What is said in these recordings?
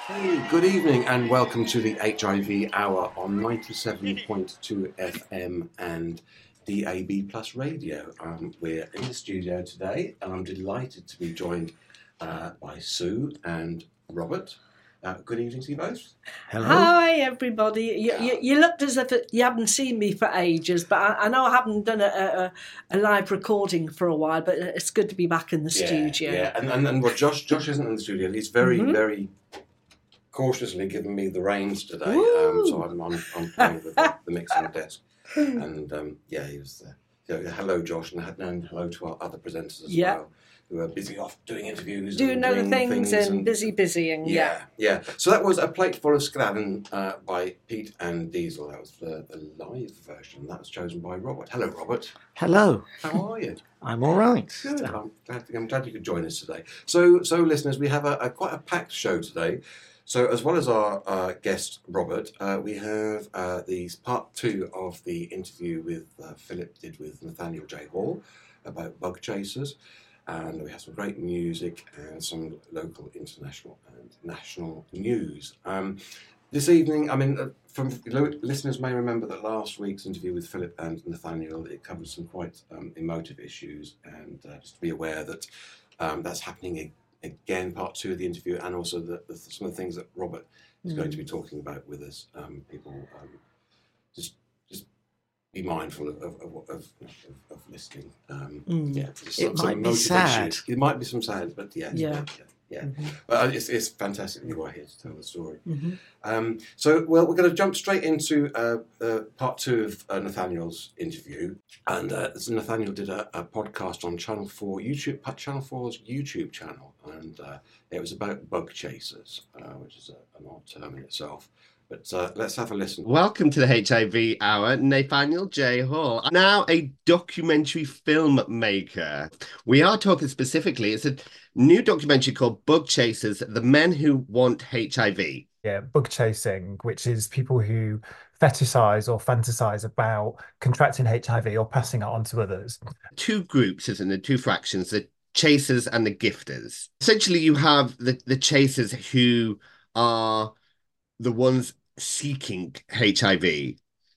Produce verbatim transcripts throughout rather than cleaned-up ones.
Hey, good evening and welcome to the H I V Hour on ninety-seven point two F M and D A B Plus Radio. Um, we're in the studio today and I'm delighted to be joined uh, by Sue and Robert. Uh, good evening to you both. Hello. Hi, everybody. You, you, you looked as if you haven't seen me for ages, but I, I know I haven't done a, a, a live recording for a while, but it's good to be back in the Yeah, studio. yeah, and, and, and well, Josh, Josh isn't in the studio. He's very, Mhm. very cautiously given me the reins today, um, Woo! so I'm, I'm, I'm playing with the, the mixing desk. And um, yeah, he was there. So, hello, Josh, and, and hello to our other presenters as Yeah. well, who are busy off doing interviews, Doing and other doing things, things and busy busying, yeah. yeah, yeah. So that was A Plate Full of Scraven uh, by Pete and Diesel. That was the, the live version. That was chosen by Robert. Hello, Robert. Hello. How are you? I'm all right. Good. I'm glad, I'm glad you could join us today. So, so listeners, we have a, a quite a packed show today. So, as well as our uh, guest Robert, uh, we have uh, the part two of the interview with uh, Philip did with Nathaniel J. Hall about bug chasers, and we have some great music and some local, international, and national news. Um, this evening, I mean, uh, from listeners may remember that last week's interview with Philip and Nathaniel, it covered some quite um, emotive issues, and uh, just to be aware that um, that's happening again, part two of the interview, and also the, the, some of the things that Robert is mm. going to be talking about with us. Um, people um, just just be mindful of of, of, of, of listening. Um, mm. Yeah, it some, might some be sad. Issues. It might be some sad, but yeah, Yeah. yeah. Yeah, Mm-hmm. but it's, it's fantastic that you are here to tell the story. Mm-hmm. Um, so, well, we're going to jump straight into uh, uh, part two of uh, Nathaniel's interview. And uh, so Nathaniel did a, a podcast on Channel four YouTube, Channel four's YouTube channel, and uh, it was about bug chasers, uh, which is a, an odd term in itself. But uh, let's have a listen. Welcome to the H I V Hour, Nathaniel J. Hall. Now a documentary filmmaker. We are talking specifically, it's a new documentary called Bug Chasers, The Men Who Want H I V. Yeah, bug chasing, which is people who fetishize or fantasize about contracting H I V or passing it on to others. Two groups, isn't there? Two fractions, the chasers and the gifters. Essentially, you have the, the chasers who are the ones seeking H I V.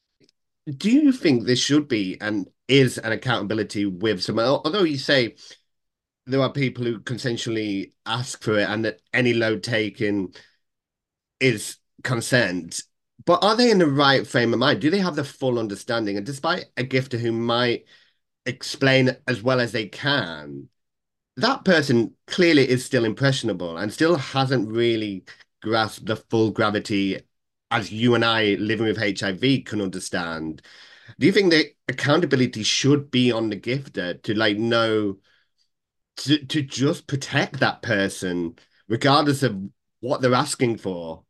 Do you think there should be and is an accountability with someone? Although you say there are people who consensually ask for it and that any load taken is consent, but are they in the right frame of mind? Do they have the full understanding? And despite a gifter who might explain as well as they can, that person clearly is still impressionable and still hasn't really grasped the full gravity as you and I living with H I V can understand. Do you think the accountability should be on the gifter to like know to, to just protect that person regardless of what they're asking for?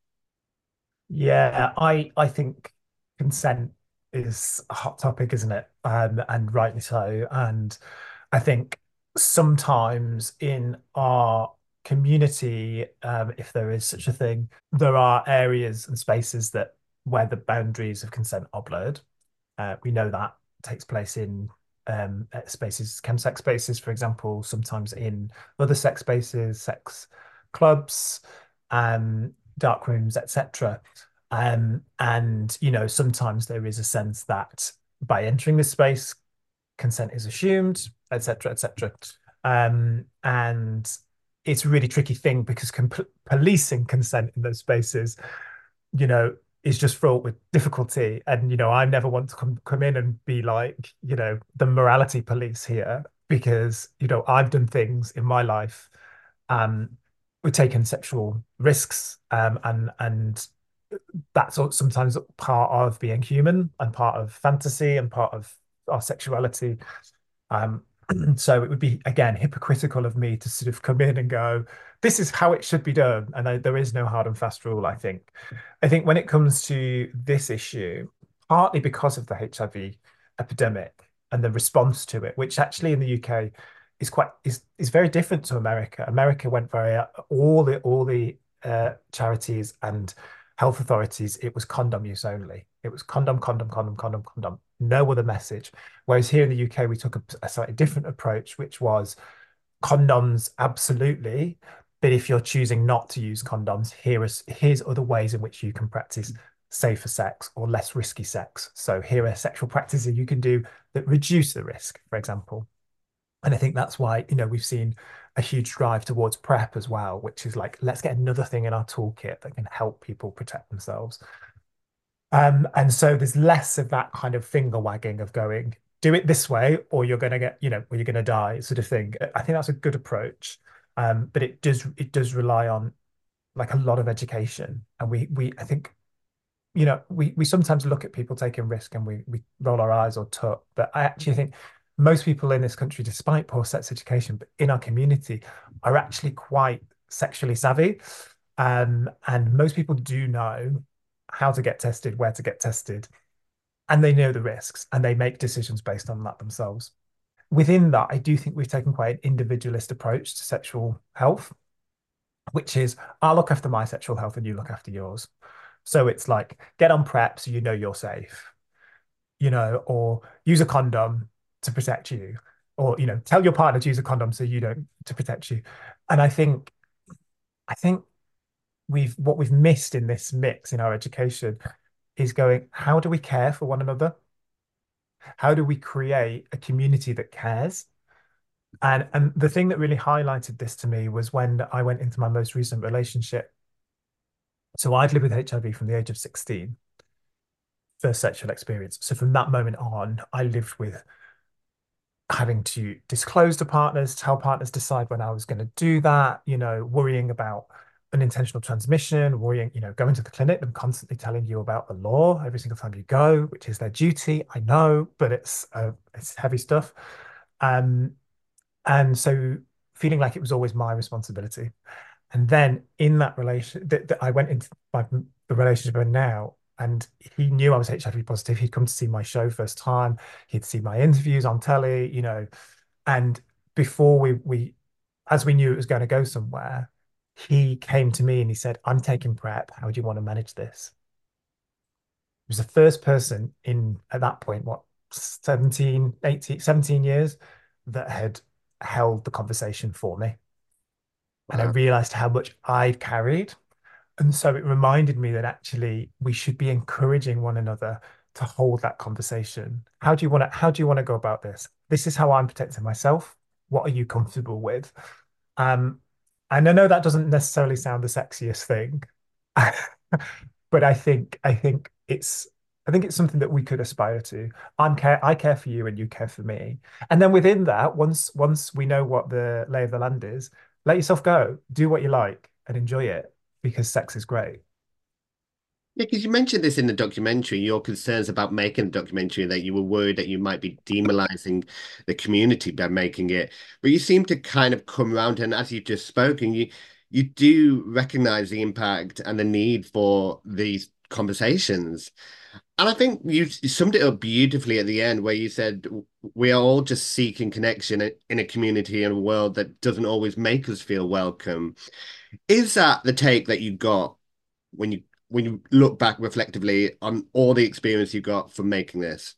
Yeah, I I think consent is a hot topic, isn't it? Um, and rightly so. And I think sometimes in our community, um, if there is such a thing, there are areas and spaces that where the boundaries of consent are blurred. Uh, we know that takes place in um, spaces, chemsex spaces, for example, sometimes in other sex spaces, sex clubs, um, dark rooms, et cetera. Um, and you know, sometimes there is a sense that by entering this space, consent is assumed, et cetera, et cetera. Um, and it's a really tricky thing because comp- policing consent in those spaces, you know, is just fraught with difficulty. And, you know, I never want to come, come in and be like, you know, the morality police here, because, you know, I've done things in my life, um, we've taken sexual risks, um, and, and that's sometimes part of being human and part of fantasy and part of our sexuality. Um, so it would be, again, hypocritical of me to sort of come in and go, this is how it should be done. And I, there is no hard and fast rule, I think. I think when it comes to this issue, partly because of the H I V epidemic and the response to it, which actually in the U K is quite is is very different to America. America went very all the all the uh, charities and health authorities, it was condom use only. It was condom, condom, condom, condom, condom. No other message. Whereas here in the U K, we took a, a slightly different approach, which was condoms, absolutely, but if you're choosing not to use condoms, here is here's other ways in which you can practice safer sex or less risky sex. So here are sexual practices you can do that reduce the risk, for example. And I think that's why, you know, we've seen a huge drive towards PrEP as well, which is like, let's get another thing in our toolkit that can help people protect themselves. Um, and so there's less of that kind of finger wagging of going, do it this way, or you're going to get, you know, or you're going to die sort of thing. I think that's a good approach. Um, but it does, it does rely on like a lot of education. And we, we, I think, you know, we, we sometimes look at people taking risk and we, we roll our eyes or tut, but I actually think most people in this country, despite poor sex education, but in our community, are actually quite sexually savvy. Um, and most people do know how to get tested, where to get tested, and they know the risks and they make decisions based on that themselves. Within that, I do think we've taken quite an individualist approach to sexual health, which is I'll look after my sexual health and you look after yours. So it's like get on PrEP so you know you're safe, you know, or use a condom to protect you, or you know, tell your partner to use a condom so you don't to protect you. And I think, I think we've what we've missed in this mix in our education is going, how do we care for one another? How do we create a community that cares? And and the thing that really highlighted this to me was when I went into my most recent relationship. So I'd lived with H I V from the age of sixteen, first sexual experience. So from that moment on, I lived with having to disclose to partners, tell partners, decide when I was going to do that, you know, worrying about unintentional transmission, worrying, you know, going to the clinic, them constantly telling you about the law every single time you go, which is their duty. I know, but it's uh, it's heavy stuff. Um, and so feeling like it was always my responsibility. And then in that relation, that, that I went into my the relationship with now, and he knew I was H I V positive. He'd come to see my show first time. He'd see my interviews on telly, you know, and before we we, as we knew it was going to go somewhere, he came to me and he said, "I'm taking PrEP. How do you want to manage this?" He was the first person in at that point, what, seventeen, eighteen, seventeen years that had held the conversation for me. And I Wow. realized how much I'd carried. And so it reminded me that actually we should be encouraging one another to hold that conversation. How do you want to, how do you want to go about this? This is how I'm protecting myself. What are you comfortable with? Um, and I know that doesn't necessarily sound the sexiest thing, but I think I think it's I think it's something that we could aspire to. I'm care I care for you and you care for me. And then within that, once once we know what the lay of the land is, let yourself go, do what you like and enjoy it because sex is great. Yeah, because you mentioned this in the documentary, your concerns about making a documentary, that you were worried that you might be demonizing the community by making it. But you seem to kind of come around, and as you've just spoken, you you do recognize the impact and the need for these conversations. And I think you summed it up beautifully at the end, where you said we are all just seeking connection in a community and a world that doesn't always make us feel welcome. Is that the take that you got when you when you look back reflectively on all the experience you got from making this?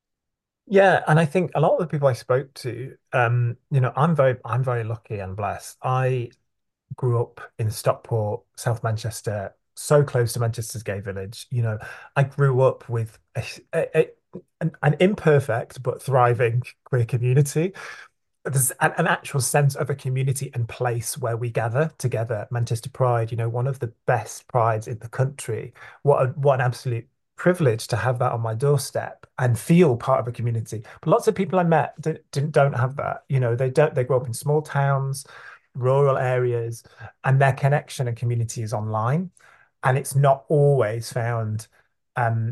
Yeah, and I think a lot of the people I spoke to, um, you know, I'm very I'm very lucky and blessed. I grew up in Stockport, South Manchester, so close to Manchester's gay village. You know, I grew up with a, a, a, an, an imperfect but thriving queer community. There's an, an actual sense of a community and place where we gather together. Manchester Pride, you know, one of the best prides in the country. What a, what an absolute privilege to have that on my doorstep and feel part of a community. But lots of people I met didn't, don't have that. You know, they don't. They grow up in small towns, rural areas, and their connection and community is online, and it's not always found um,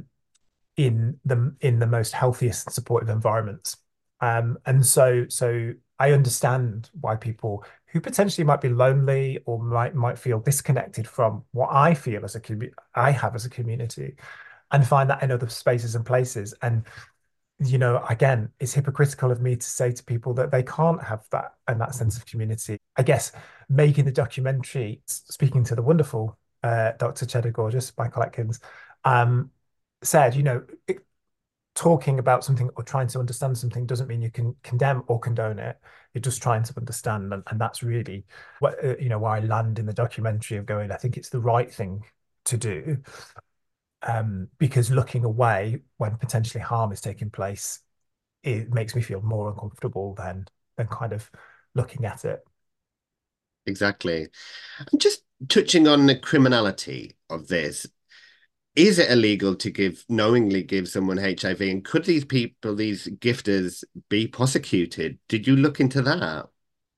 in the in the most healthiest and supportive environments. Um, and so so I understand why people who potentially might be lonely or might might feel disconnected from what I feel as a community I have as a community and find that in other spaces and places. And you know, again, it's hypocritical of me to say to people that they can't have that and that sense of community. I guess making the documentary, speaking to the wonderful uh, Doctor Cheddar Gorgeous, Michael Atkins, um, said, you know, it, talking about something or trying to understand something doesn't mean you can condemn or condone it. You're just trying to understand, and, and that's really what uh, you know where I land in the documentary of going, I think it's the right thing to do, um, because looking away when potentially harm is taking place, it makes me feel more uncomfortable than than kind of looking at it. Exactly. And just touching on the criminality of this, is it illegal to give knowingly give someone H I V? And could these people, these gifters, be prosecuted? Did you look into that?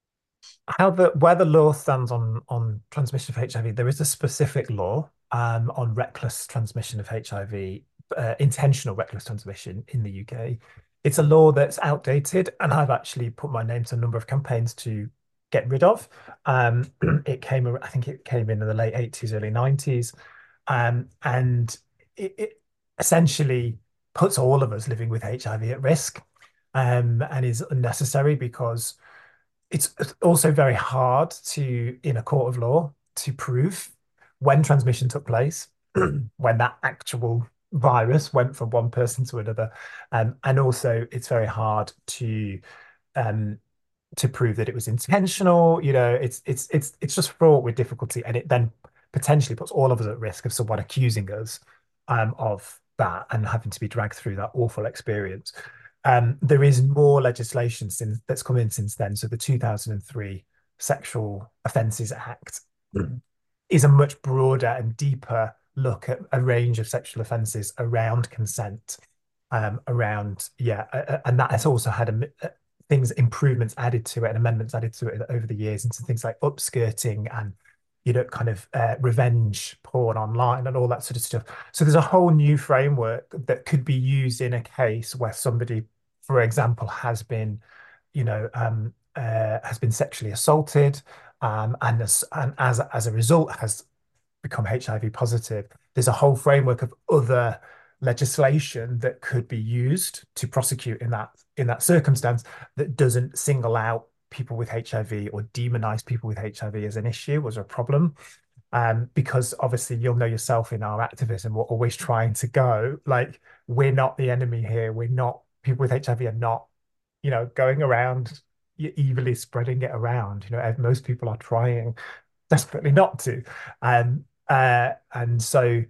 How the where the law stands on on transmission of H I V, there is a specific law um, on reckless transmission of H I V, uh, intentional reckless transmission in the U K. It's a law that's outdated, and I've actually put my name to a number of campaigns to get rid of. Um, it came, I think it came in in the late eighties, early nineties, um, and it, it essentially puts all of us living with H I V at risk, um, and is unnecessary because it's also very hard to, in a court of law, to prove when transmission took place, when that actual virus went from one person to another, um, and also it's very hard to um, to prove that it was intentional. You know, it's it's it's it's just fraught with difficulty, and it then potentially puts all of us at risk of someone accusing us um, of that and having to be dragged through that awful experience. Um, there is more legislation since that's come in since then. So the two thousand three Sexual Offences Act mm. is a much broader and deeper look at a range of sexual offences around consent, um, around yeah, uh, and that has also had a, uh, things improvements added to it and amendments added to it over the years into things like upskirting and you know kind of uh, revenge porn online and all that sort of stuff. So there's a whole new framework that could be used in a case where somebody, for example, has been, you know, um, uh, has been sexually assaulted, um, and as and as as a result has become H I V positive. There's a whole framework of other legislation that could be used to prosecute in that in that circumstance that doesn't single out people with H I V or demonize people with H I V as an issue, as a problem. Um, because obviously you'll know yourself in our activism, we're always trying to go like, we're not the enemy here. We're not, people with H I V are not, you know, going around evilly spreading it around. You know, most people are trying desperately not to. Um, uh, and so,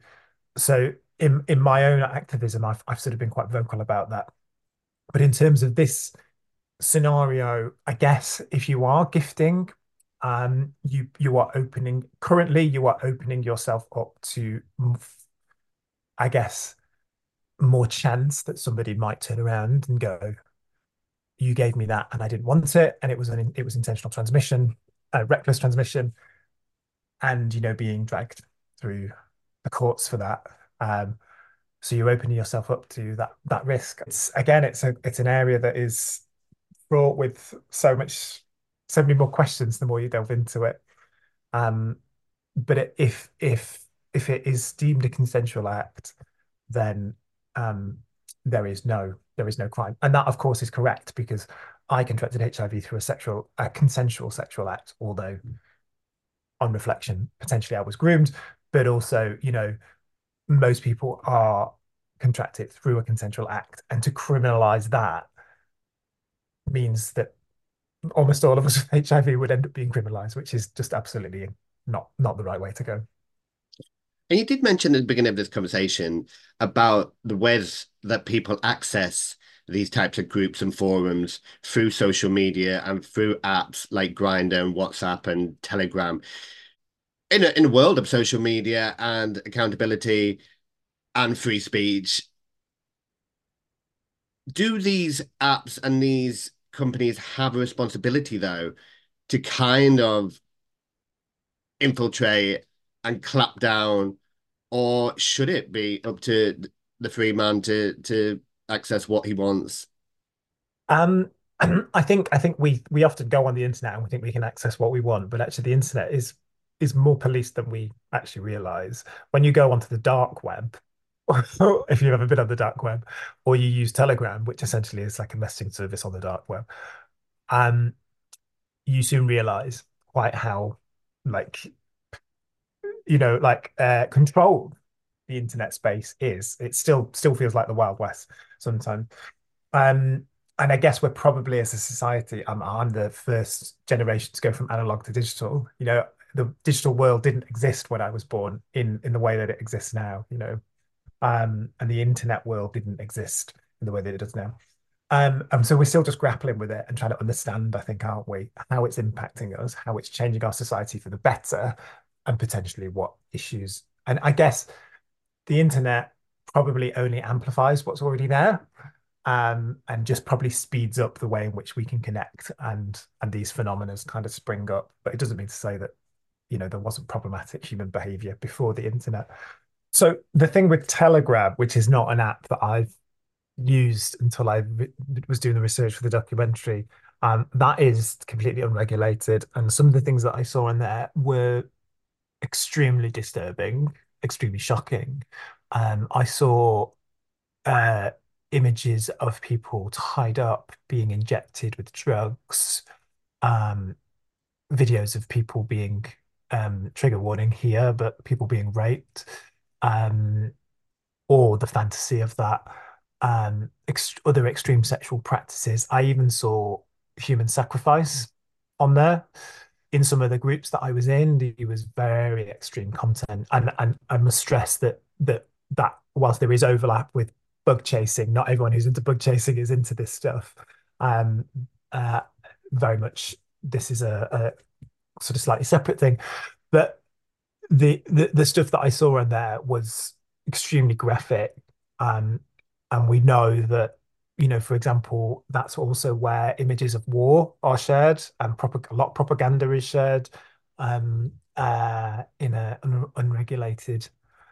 so in in my own activism, I've I've sort of been quite vocal about that. But in terms of this scenario, I guess if you are gifting, um, you you are opening currently you are opening yourself up to, I guess, more chance that somebody might turn around and go, "You gave me that, and I didn't want it, and it was an it was intentional transmission, uh, reckless transmission," and you know being dragged through the courts for that. Um, so you're opening yourself up to that that risk. It's again, it's a it's an area that is fraught with so much, so many more questions the more you delve into it. Um, but it, if if if it is deemed a consensual act, then um, there is no there is no crime, and that of course is correct because I contracted H I V through a sexual a consensual sexual act, although on reflection potentially I was groomed, but also you know most people are contracted through a consensual act, and to criminalize that means that almost all of us with H I V would end up being criminalized, which is just absolutely not not the right way to go. And you did mention at the beginning of this conversation about the ways that people access these types of groups and forums through social media and through apps like Grindr and WhatsApp and Telegram. In a, in a world of social media and accountability and free speech, do these apps and these companies have a responsibility, though, to kind of infiltrate and clap down, or should it be up to the free man to to access what he wants? Um, I think I think we we often go on the internet and we think we can access what we want, but actually the internet is is more policed than we actually realize. When you go onto the dark web, if you've ever been on the dark web, or you use Telegram, which essentially is like a messaging service on the dark web, um, you soon realize quite how like you know like uh, controlled the internet space is. It still still feels like the Wild West sometimes. Um, and I guess we're probably as a society, I'm, I'm the first generation to go from analog to digital. You know, the digital world didn't exist when I was born in in the way that it exists now, you know. Um, and the internet world didn't exist in the way that it does now. Um, and so we're still just grappling with it and trying to understand, I think, aren't we, how it's impacting us, how it's changing our society for the better, and potentially what issues. And I guess the internet probably only amplifies what's already there, um, and just probably speeds up the way in which we can connect and and these phenomena kind of spring up. But it doesn't mean to say that, you know, there wasn't problematic human behavior before the internet. So the thing with Telegram, which is not an app that I've used until I was doing the research for the documentary, um, that is completely unregulated. And some of the things that I saw in there were extremely disturbing, extremely shocking. Um, I saw uh, images of people tied up, being injected with drugs, um, videos of people being, um, trigger warning here, but people being raped, um, or the fantasy of that, um, ex other extreme sexual practices. I even saw human sacrifice on there in some of the groups that I was in. It was very extreme content, and and I must stress that that that whilst there is overlap with bug chasing, not everyone who's into bug chasing is into this stuff. Um, uh, very much, this is a, a sort of slightly separate thing, but the the the stuff that I saw in there was extremely graphic, um, and we know that, you know, for example, that's also where images of war are shared, and prop a lot of propaganda is shared, um, uh, in a un unregulated,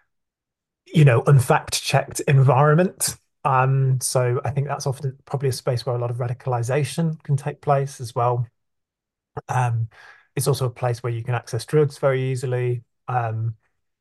you know, unfact-checked environment. Um, so I think that's often probably a space where a lot of radicalization can take place as well. Um, it's also a place where you can access drugs very easily. Um,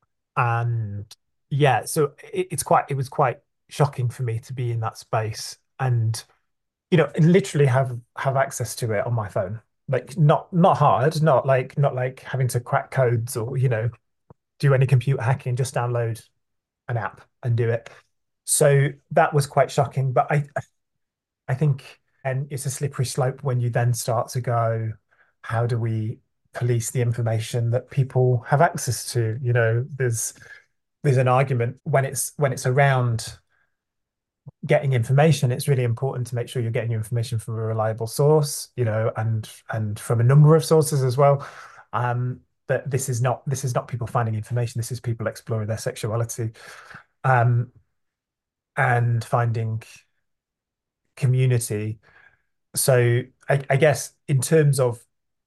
and yeah, so it, it's quite, it was quite shocking for me to be in that space and, you know, literally have have access to it on my phone. Like not not hard, not like not like having to crack codes or, you know, do any computer hacking, just download an app and do it. So that was quite shocking. But I I think, and it's a slippery slope when you then start to go, how do we police the information that people have access to? You know, there's there's an argument when it's when it's around getting information, it's really important to make sure you're getting your information from a reliable source, you know, and and from a number of sources as well. Um, but this is not this is not people finding information. This is people exploring their sexuality, um, and finding community. So I, I guess in terms of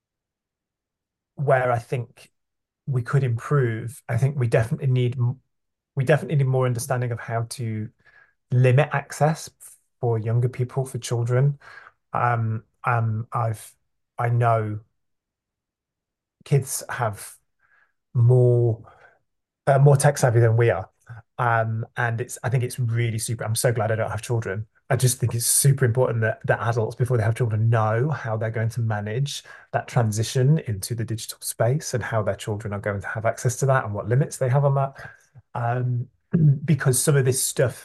where I think we could improve, I think we definitely need we definitely need more understanding of how to limit access for younger people, for children. Um, um, I've I know kids have more uh, more tech savvy than we are, um, and it's I think it's really super. I'm so glad I don't have children. I just think it's super important that that adults, before they have children, know how they're going to manage that transition into the digital space and how their children are going to have access to that and what limits they have on that. Um, because some of this stuff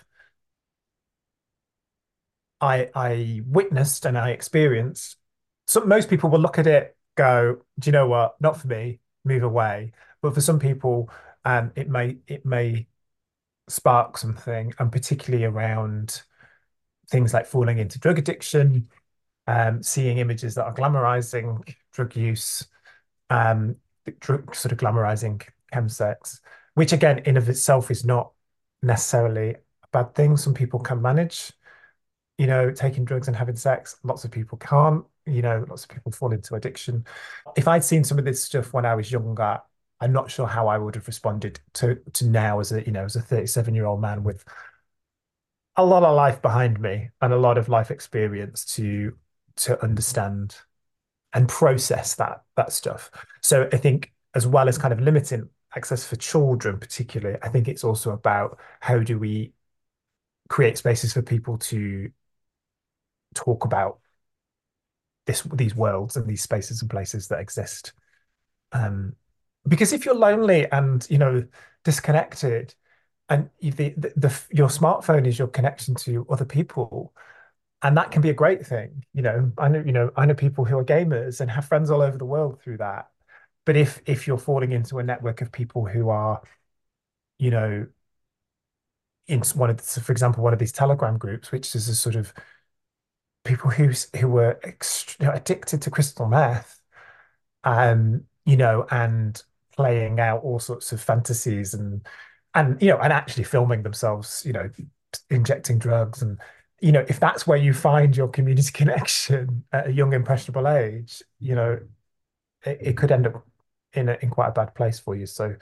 I I witnessed and I experienced. So most people will look at it, go, do you know what? Not for me, move away. But for some people, um, it may it may spark something, and particularly around things like falling into drug addiction, um, seeing images that are glamorizing drug use, um, drug, sort of glamorizing chemsex, which again, in of itself is not necessarily a bad thing. Some people can manage, you know, taking drugs and having sex. Lots of people can't, you know, lots of people fall into addiction. If I'd seen some of this stuff when I was younger, I'm not sure how I would have responded to to now as a, you know, as a thirty-seven year old man with a lot of life behind me and a lot of life experience to to understand and process that that stuff. So I think, as well as kind of limiting access for children particularly, I think it's also about how do we create spaces for people to talk about this these worlds and these spaces and places that exist. Um, because if you're lonely and, you know, disconnected, and you, the, the, the your smartphone is your connection to other people, and that can be a great thing. You know, I know, you know, I know people who are gamers and have friends all over the world through that. But if if you're falling into a network of people who are, you know, in one of, the, for example, one of these Telegram groups, which is a sort of people who who were ext- you know, addicted to crystal meth, um, you know, and playing out all sorts of fantasies and and you know, and actually filming themselves, you know, injecting drugs and you know, if that's where you find your community connection at a young impressionable age, you know, it, it could end up in a, in quite a bad place for you. So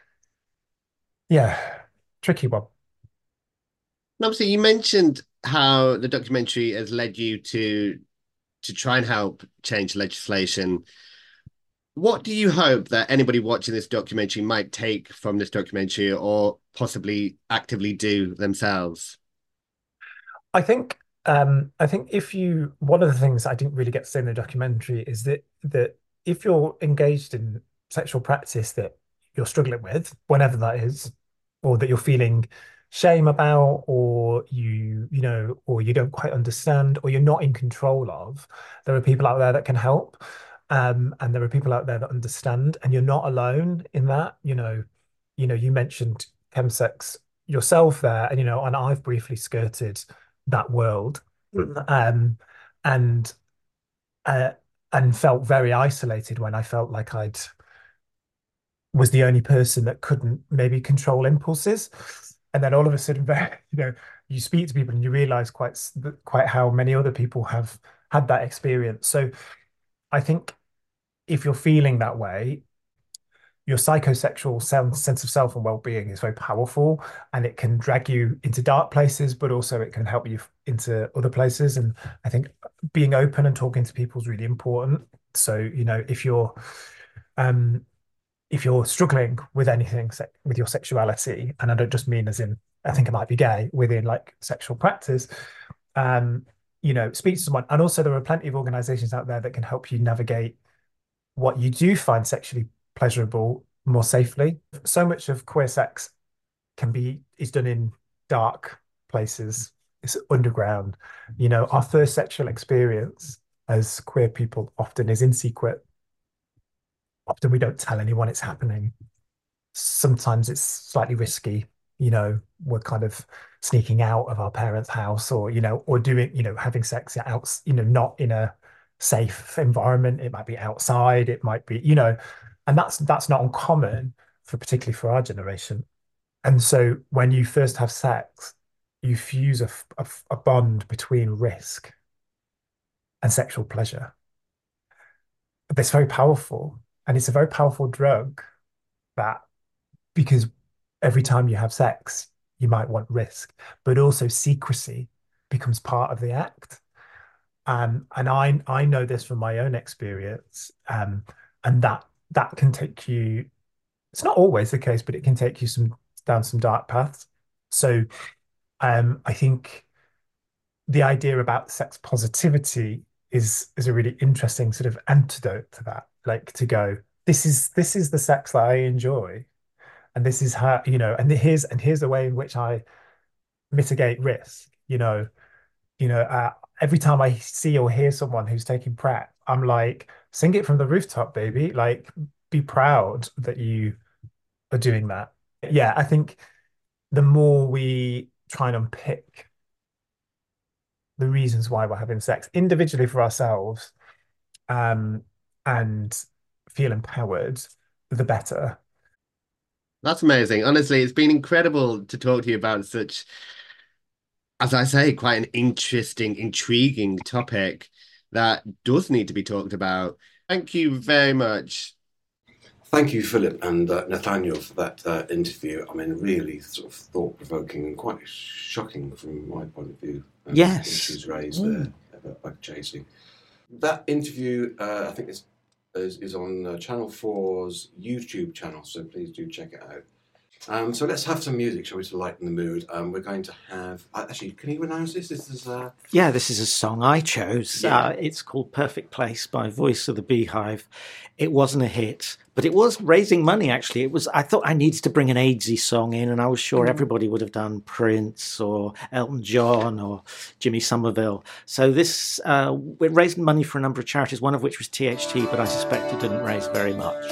yeah, tricky one. And obviously, you mentioned how the documentary has led you to to try and help change legislation. What do you hope that anybody watching this documentary might take from this documentary or possibly actively do themselves? I think um, I think if you one of the things I didn't really get to say in the documentary is that that if you're engaged in sexual practice that you're struggling with, whenever that is, or that you're feeling shame about, or you you know, or you don't quite understand, or you're not in control of, there are people out there that can help. Um, and there are people out there that understand, and you're not alone in that. You know, you know, you mentioned chemsex yourself there, and you know, and I've briefly skirted that world, um, and uh, and felt very isolated when I felt like I'd was the only person that couldn't maybe control impulses, and then all of a sudden, very, you know, you speak to people and you realize quite quite how many other people have had that experience. So I think if you're feeling that way, your psychosexual sense of self and well-being is very powerful, and it can drag you into dark places, but also it can help you into other places. And I think being open and talking to people is really important. So, you know, if you're um if you're struggling with anything with your sexuality, and I don't just mean as in I think I might be gay, within like sexual practice, um, you know, speak to someone. And also there are plenty of organizations out there that can help you navigate what you do find sexually pleasurable more safely. So much of queer sex can be is done in dark places. It's underground. You know, our first sexual experience as queer people often is in secret. Often we don't tell anyone it's happening. Sometimes it's slightly risky. You know, we're kind of sneaking out of our parents' house, or you know, or doing, you know, having sex out, you know, not in a safe environment. It might be outside. It might be, you know, and that's that's not uncommon for particularly for our generation. And so when you first have sex, you fuse a, a, a bond between risk and sexual pleasure. But it's very powerful, and it's a very powerful drug that because every time you have sex, you might want risk, but also secrecy becomes part of the act. Um, and I I know this from my own experience, um, and that that can take you. It's not always the case, but it can take you some down some dark paths. So, um, I think the idea about sex positivity is is a really interesting sort of antidote to that. Like to go, this is this is the sex that I enjoy, and this is how you know, and here's and here's the way in which I mitigate risk. You know, you know, uh, every time I see or hear someone who's taking PrEP, I'm like, sing it from the rooftop, baby. Like, be proud that you are doing that. Yeah, I think the more we try and unpick the reasons why we're having sex individually for ourselves, um, and feel empowered, the better. That's amazing. Honestly, it's been incredible to talk to you about such, as I say, quite an interesting, intriguing topic that does need to be talked about. Thank you very much. Thank you, Philip and uh, Nathaniel, for that uh, interview. I mean, really sort of thought-provoking and quite shocking from my point of view. Um, Yes. Issues raised Mm. there about bug chasing. That interview, uh, I think, is, is, is on uh, Channel four's YouTube channel, so please do check it out. Um, so let's have some music, shall we, to lighten the mood. Um, we're going to have... Uh, actually, can you announce this? This is... Uh... Yeah, this is a song I chose. Yeah. Uh, it's called Perfect Place by Voice of the Beehive. It wasn't a hit, but it was raising money, actually. It was. I thought I needed to bring an AIDSy song in, and I was sure mm. everybody would have done Prince or Elton John or Jimmy Somerville. So this, uh, it raised money for a number of charities, one of which was T H T, but I suspect it didn't raise very much.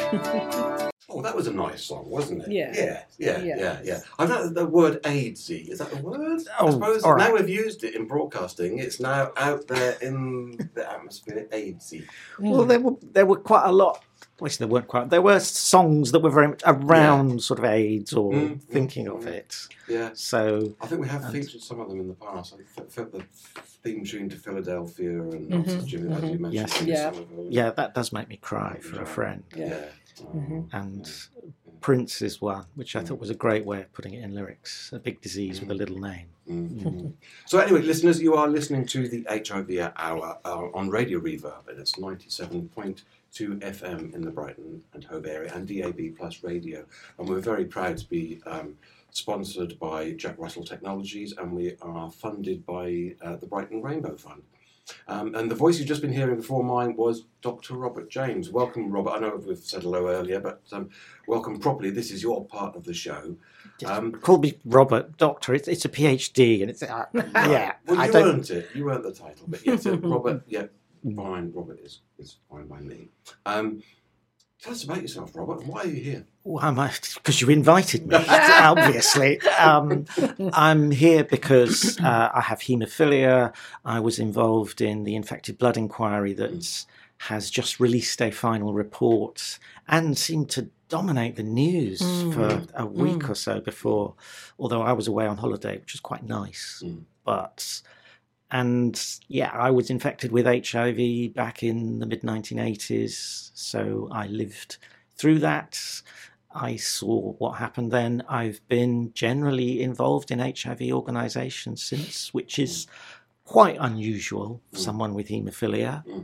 Oh, that was a nice song, wasn't it? Yeah. Yeah, yeah, Yeah. yeah, yeah. I know the word AIDSy. Is that the word? Oh, I suppose all right. now we've used it in broadcasting, it's now out there in the atmosphere, AIDSy. Well, there were there were quite a lot. Well, there weren't quite. There were songs that were very much around Yeah. sort of AIDS or Mm, thinking mm, of mm. it. Yeah. So I think we have And- featured some of them in the past. I felt the theme tune to Philadelphia and Mhm, obviously Jimmy, as you mentioned. Yes. Jimmy Yeah. Somerville. yeah, that does make me cry for a friend. Yeah. Yeah. Mhm. And Prince is one, which I thought was a great way of putting it in lyrics. A big disease with a little name. Mhm. So anyway, listeners, you are listening to the H I V Hour uh, on Radio Reverb, and it's ninety-seven point two F M in the Brighton and Hove area, and D A B Plus Radio. And we're very proud to be um, sponsored by Jack Russell Technologies, and we are funded by uh, the Brighton Rainbow Fund. Um, and the voice you've just been hearing before mine was Doctor Robert James. Welcome, Robert. I know we've said hello earlier, but um, welcome properly. This is your part of the show. Um, Call me Robert Doctor. It's it's a PhD, and it's uh, yeah. well, I you don't. earned it. You earned the title. But yes, uh, Robert, yeah, fine. Robert is, is fine by me. Um, tell us about yourself, Robert. Why are you here? Why am I? Because you invited me. Obviously, um, I'm here because uh, I have haemophilia. I was involved in the infected blood inquiry that mm. has just released a final report and seemed to dominate the news mm. for a week mm. or so before. Although I was away on holiday, which was quite nice, mm. but. And yeah, I was infected with H I V back in the mid nineteen eighties, so I lived through that. I saw what happened then. I've been generally involved in H I V organisations since, which is quite unusual for someone with haemophilia. Mm.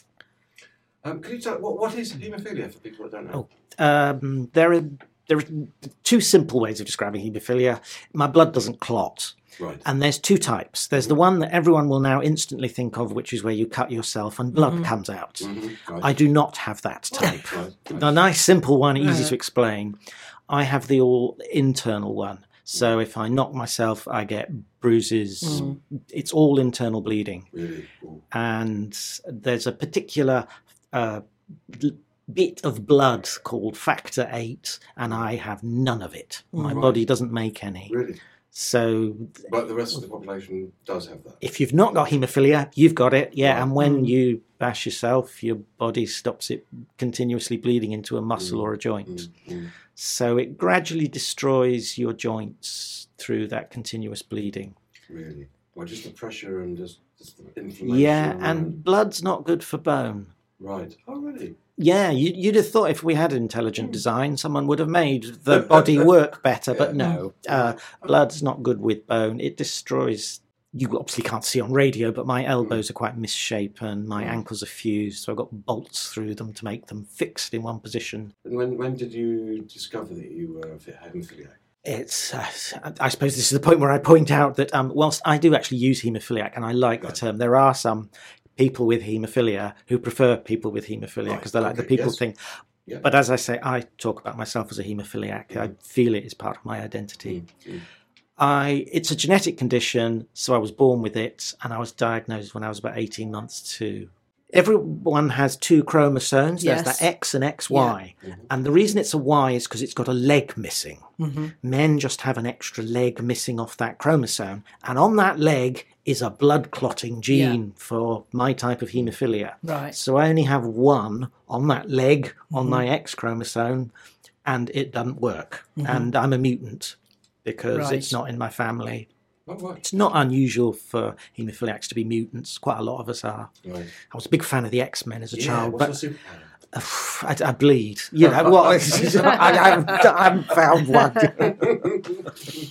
Um, can you tell what what is haemophilia for people that don't know? Oh, um, there are there are two simple ways of describing haemophilia. My blood doesn't clot. Right. And there's two types. There's the one that everyone will now instantly think of, which is where you cut yourself and blood mm-hmm. comes out. Mm-hmm. Right. I do not have that type. Right. Right. The nice, simple one, easy Yeah. to explain. I have the all internal one. So if I knock myself, I get bruises. Mm. It's all internal bleeding. Really? Cool. And there's a particular uh, bit of blood called factor eight, and I have none of it. My Right. body doesn't make any. Really? So But the rest of the population does have that. if you've not got haemophilia, you've got it, yeah. Right. And when Mm. you bash yourself, your body stops it continuously bleeding into a muscle Mm. or a joint. Mm, mm. So it gradually destroys your joints through that continuous bleeding. Really? Well, just the pressure and just, just the inflammation. Yeah, and blood's not good for bone. Right. Oh, really? Yeah, you, you'd have thought if we had intelligent design, someone would have made the body work better, but no. Uh, blood's not good with bone. It destroys... You obviously can't see on radio, but my elbows are quite misshapen. My ankles are fused, so I've got bolts through them to make them fixed in one position. And when when did you discover that you were haemophiliac? It's, uh, I suppose this is the point where I point out that um, whilst I do actually use haemophiliac, and I like Right. the term, there are some people with haemophilia who prefer people with haemophilia because Right, they like the okay, people yes. thing. Yeah. But as I say, I talk about myself as a haemophiliac. I Mm. feel it is part of my identity. Mm, mm. I it's a genetic condition, so I was born with it, and I was diagnosed when I was about eighteen months too. Everyone has two chromosomes. There's Yes. that X and X Y. Yeah. Mhm. And the reason it's a Y is because it's got a leg missing. Mm-hmm. Men just have an extra leg missing off that chromosome. And on that leg is a blood clotting gene for my type of haemophilia. Right. So I only have one on that leg on Mhm. my X chromosome, and it doesn't work. Mhm. And I'm a mutant because Right. it's not in my family. Oh, right. It's not unusual for haemophiliacs to be mutants. Quite a lot of us are. Right. I was a big fan of the X-Men as a Yeah, child, what's but your superpower? I, I bleed. You know what? I, haven't, I haven't found one.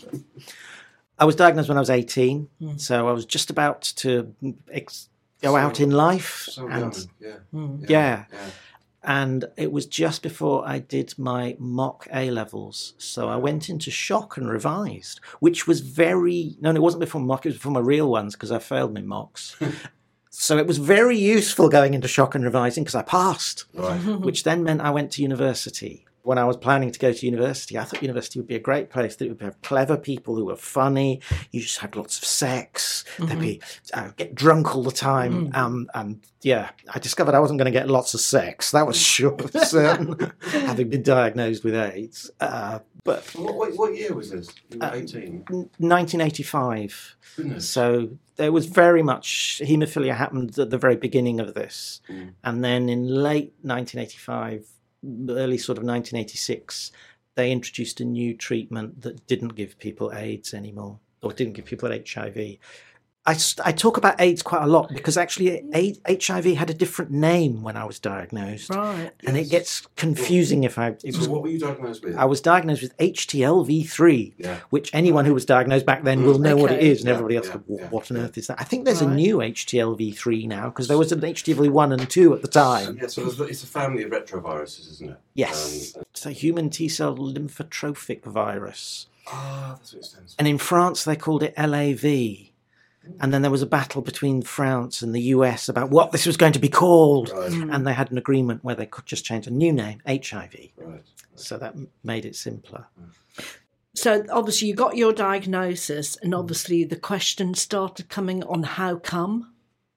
I was diagnosed when I was eighteen, Mm. so I was just about to ex- go out in life. So and young. Yeah. Mm. Yeah. yeah. And it was just before I did my mock A-levels. So I went into shock and revised, which was very... No, it wasn't before mock, it was before my real ones, because I failed my mocks. So it was very useful going into shock and revising, because I passed, Right. which then meant I went to university. When I was planning to go to university, I thought university would be a great place. That it would have clever people who were funny. You just had lots of sex. Mm-hmm. They'd be uh, get drunk all the time. Mm. Um, and yeah, I discovered I wasn't going to get lots of sex. That was sure certain, having been diagnosed with AIDS. Uh, but what, what, what year was this? You were eighteen. Uh, nineteen eighty-five. Goodness. So there was very much haemophilia happened at the very beginning of this, mm. and then in late nineteen eighty-five. Early sort of nineteen eighty-six, they introduced a new treatment that didn't give people AIDS anymore, or didn't give people H I V. I, I talk about AIDS quite a lot because actually H I V had a different name when I was diagnosed. Right. And yes. it gets confusing if I... It so was, what were you diagnosed with? I was diagnosed with H T L V three, yeah. which anyone who was diagnosed back then will know okay. what it is, and yeah, everybody else yeah, goes, what, yeah, what on yeah. earth is that? I think there's right. a new H T L V three now, because there was an H T L V one and two at the time. Yeah, so it's a family of retroviruses, isn't it? Yes. Um, it's a human T-cell lymphotrophic virus. Ah, that's what it stands for. And in France, they called it L A V. And then there was a battle between France and the U S about what this was going to be called. Right. And they had an agreement where they could just change a new name, H I V. Right. Right. So that made it simpler. So obviously you got your diagnosis, and obviously the questions started coming on how come?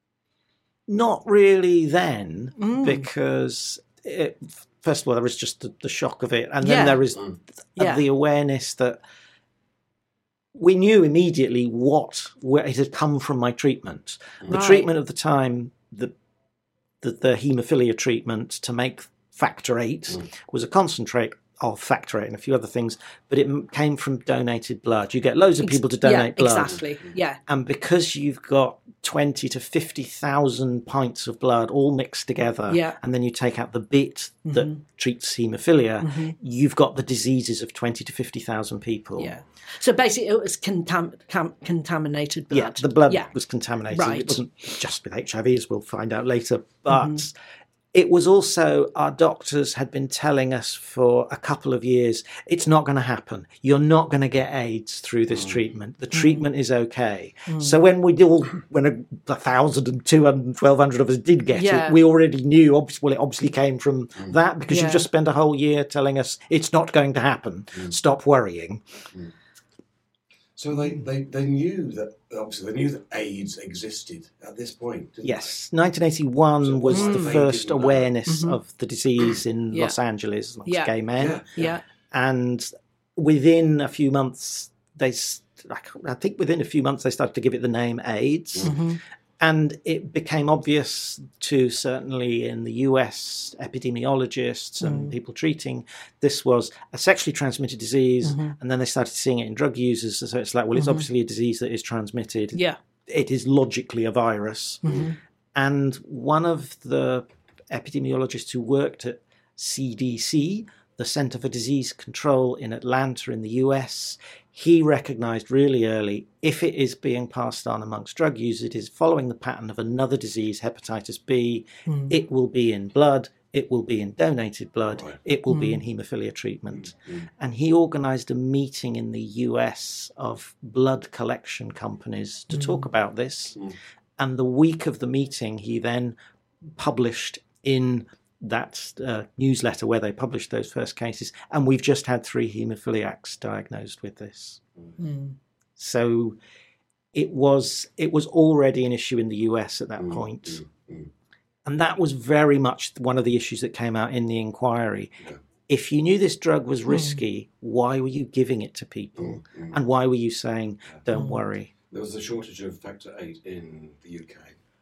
Not really then, mm. because it, first of all, there was just the, the shock of it. And then yeah. there was mm. yeah. the awareness that we knew immediately what where it had come from my treatment. The right. treatment of the time, the, the the haemophilia treatment to make factor eight mm. was a concentrate of factor eight and a few other things, but it came from donated blood. You get loads of people to donate yeah, blood. Exactly, yeah. And because you've got twenty to fifty thousand pints of blood all mixed together, yeah. and then you take out the bit mm-hmm. that treats haemophilia, mm-hmm. you've got the diseases of twenty to fifty thousand people. Yeah. So basically it was contam- cam- contaminated blood. Yeah, the blood yeah. was contaminated. Right. It wasn't just with H I V, as we'll find out later, but mm-hmm. it was also, our doctors had been telling us for a couple of years, it's not going to happen. You're not going to get AIDS through this mm. treatment. The treatment mm. is okay. Mm. So when we did all, when a, a thousand and two hundred and twelve hundred of us did get yeah. it, we already knew, obviously, well, it obviously came from mm. that, because yeah. you just spent a whole year telling us it's not going to happen. Mm. Stop worrying. Mm. So they, they, they knew that, obviously, they knew that AIDS existed at this point, didn't yes. They? nineteen eighty-one so was mm. the first awareness mm-hmm. of the disease in yeah. Los Angeles amongst yeah. gay men. Yeah. yeah. And within a few months, they, I think within a few months, they started to give it the name AIDS. Mm-hmm. And it became obvious to, certainly in the U S, epidemiologists and mm. people treating, this was a sexually transmitted disease. Mm-hmm. And then they started seeing it in drug users. So it's like, well, it's mm-hmm. obviously a disease that is transmitted. Yeah. It is logically a virus. Mm-hmm. And one of the epidemiologists who worked at C D C, the Center for Disease Control in Atlanta in the U S, he recognized really early, if it is being passed on amongst drug users, it is following the pattern of another disease, hepatitis B. Mm. It will be in blood, it will be in donated blood, right. it will mm. be in haemophilia treatment. Mm. And he organized a meeting in the U S of blood collection companies to mm. talk about this. Mm. And the week of the meeting, he then published in that uh, newsletter where they published those first cases, and we've just had three haemophiliacs diagnosed with this. Mm. So it was it was already an issue in the U S at that mm. point. Mm. Mm. And that was very much one of the issues that came out in the inquiry. Yeah. If you knew this drug was risky, mm. why were you giving it to people? Mm. And why were you saying, don't mm. worry? There was a shortage of factor eight in the U K.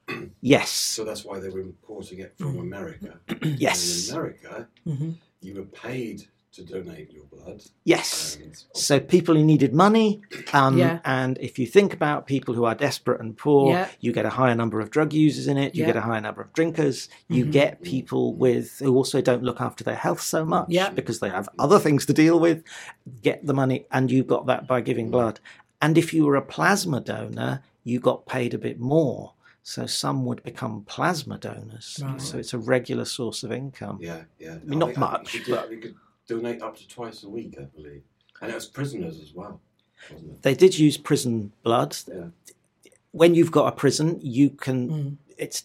Yes. So that's why they were importing it from America. Yes. And in America, mm-hmm. you were paid to donate your blood. Yes. So people who needed money, um, yeah. and if you think about people who are desperate and poor, yeah. you get a higher number of drug users in it, you yeah. get a higher number of drinkers, you mm-hmm. get people with who also don't look after their health so much yeah. because they have other things to deal with, get the money, and you got that by giving blood. And if you were a plasma donor, you got paid a bit more. So some would become plasma donors. Right. So it's a regular source of income. Yeah, yeah. I mean, not think- I think much, You could, but- you could donate up to twice a week, I believe. And it was prisoners as well, wasn't it? They did use prison blood. Yeah. When you've got a prison, you can. Mm. It's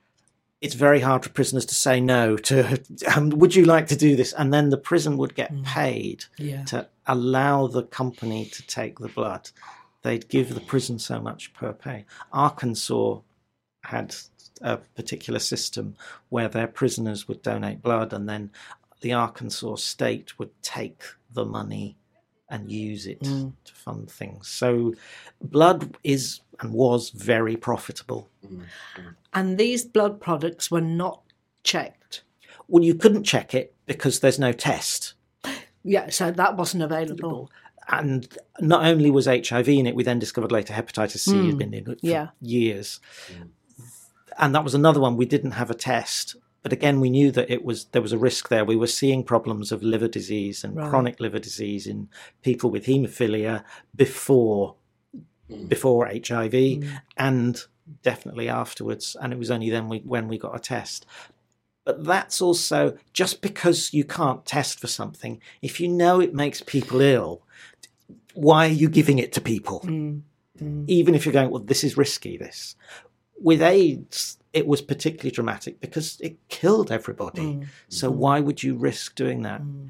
it's very hard for prisoners to say no to. Um, would you like to do this? And then the prison would get Mm. paid Yeah. to allow the company to take the blood. They'd give the prison so much per pay. Arkansas had a particular system where their prisoners would donate blood, and then the Arkansas state would take the money and use it Mm. to fund things. So blood is and was very profitable. Mm, mm. And these blood products were not checked. Well, you couldn't check it because there's no test. Yeah, so that wasn't available. And not only was H I V in it, we then discovered later hepatitis C had Mm. been in it for Yeah. years. Mm. And that was another one. We didn't have a test. But again, we knew that it was there was a risk there. We were seeing problems of liver disease and Right. chronic liver disease in people with haemophilia before Mm. before H I V Mm. and definitely afterwards. And it was only then we, when we got a test. But that's also just because you can't test for something. If you know it makes people ill, why are you giving it to people? Mm. Mm. Even if you're going, well, this is risky, this. With AIDS, it was particularly dramatic because it killed everybody. Mm. So why would you risk doing that? Mm.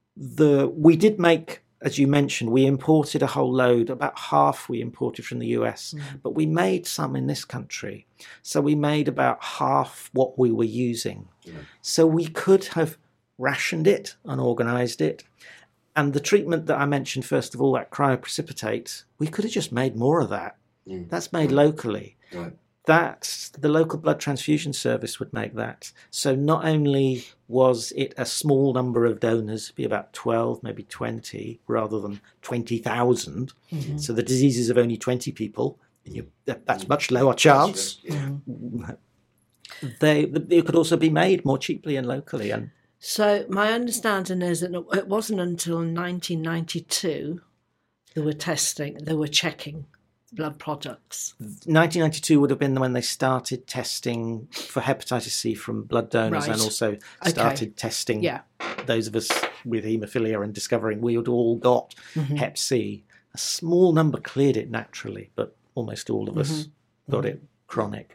The we did make, as you mentioned, we imported a whole load, about half we imported from the U S, Mm. but we made some in this country. So we made about half what we were using. Yeah. So we could have rationed it and organised it. And the treatment that I mentioned, first of all, that cryoprecipitate, we could have just made more of that. Mm. That's made locally. Right. That the local blood transfusion service would make that. So not only was it a small number of donors, be about twelve, maybe twenty, rather than twenty thousand. Mhm. So the diseases of only twenty people, and you, that- that's much lower chance. Yeah. Mm. They, it could also be made more cheaply and locally. And So my understanding is that it wasn't until nineteen ninety-two they were testing, they were checking blood products. nineteen ninety-two would have been when they started testing for hepatitis C from blood donors, Right. and also Okay. started testing Yeah. those of us with haemophilia and discovering we had all got Mhm. hep C. A small number cleared it naturally, but almost all of us Mm-hmm. got it chronic.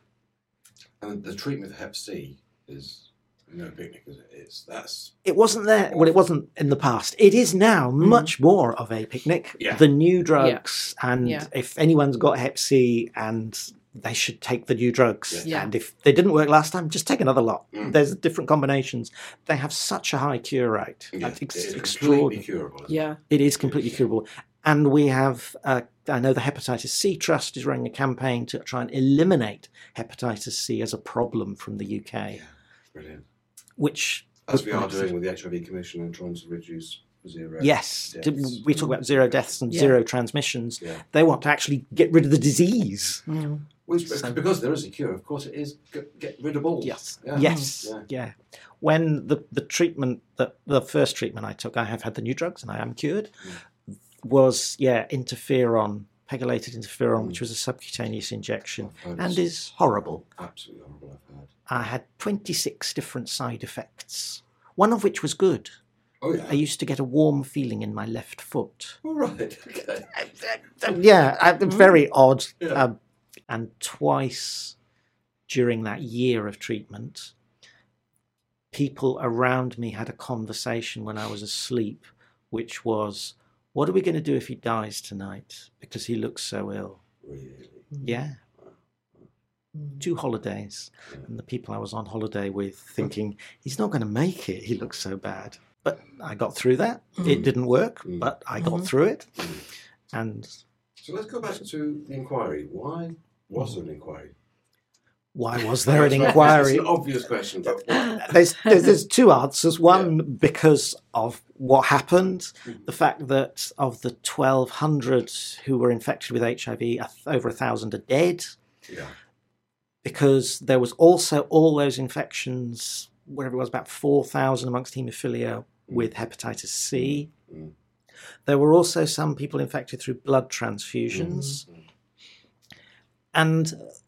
And the treatment of hep C is no picnic, is it? It's that's It wasn't there. Well, it wasn't in the past. It is now much more of a picnic. Yeah. The new drugs, and Yeah. if anyone's got hep C, and they should take the new drugs. Yeah. And if they didn't work last time, just take another lot. Mm. There's different combinations. They have such a high cure rate. yeah, It's it's completely extraordinary. curable. isn't Yeah. It is completely curable. And we have, uh, I know the Hepatitis C Trust is running a campaign to try and eliminate hepatitis C as a problem from the U K, Yeah. Brilliant. which... As we would are make- doing with the H I V Commission and trying to reduce zero. Yes, deaths. we talk about zero deaths and Yeah. zero transmissions. Yeah. They want to actually get rid of the disease. Mm. Which, So- because there is a cure, of course, it is get, get rid of all. Yes, Yeah. yes, Yeah. yeah. When the, the treatment, that the first treatment I took, I have had the new drugs and I am cured, was, yeah, interferon, pegylated interferon, Mm. which was a subcutaneous injection, I've heard and it's is horrible. absolutely horrible. I've heard. I had twenty-six different side effects, one of which was good. Oh yeah. I used to get a warm feeling in my left foot. All right. Okay. Yeah, I- very odd. Yeah. Um, and twice during that year of treatment, people around me had a conversation when I was asleep, which was, what are we going to do if he dies tonight? Because he looks so ill. Really. Yeah, Mm. two holidays. And the people I was on holiday with thinking, he's not going to make it. He looks so bad. But I got through that. It didn't work, Mm. but I got Mhm. through it. Mm. And So let's go back to the inquiry. Why was there an inquiry? why was there an That's not- inquiry? It's an obvious question, but why? there's, there's there's two answers. One, because of what happened, Mhm. the fact that of the twelve hundred who were infected with H I V, a th- over a thousand are dead. Yeah. Because there was also all those infections, whatever it was, about four thousand amongst haemophilia with hepatitis C. Mm. There were also some people infected through blood transfusions. Mm. And